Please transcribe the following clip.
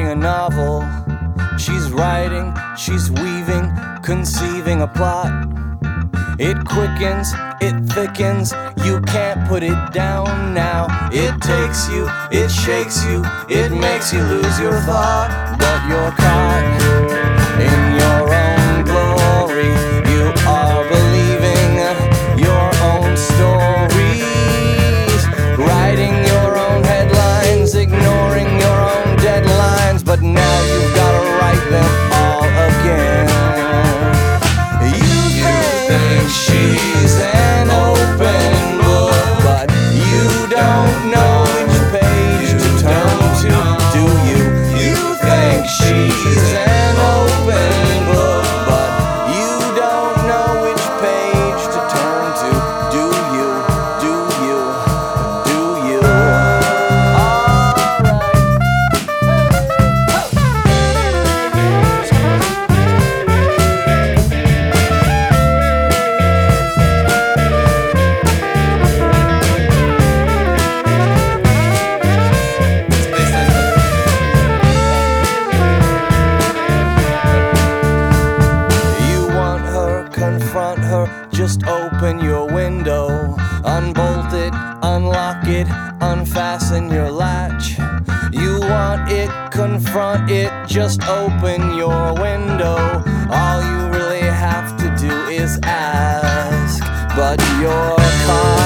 a novel. She's writing, she's weaving, conceiving a plot. It quickens, it thickens, you can't put it down now. It takes you, it shakes you, it makes you lose your thought. But you're caught in your own glory. You are believing your own stories, writing your own headlines, ignoring your own deadlines. But now you've gotta write them all again. She's an open book, but you don't know which page to turn to, do you? You think she's an open book, but you don't know which page to turn to, do you? Do you? Do you? Confront her, just open your window, unbolt it, unlock it, unfasten your latch. You want it, confront it, just open your window. All you really have to do is ask, but you're caught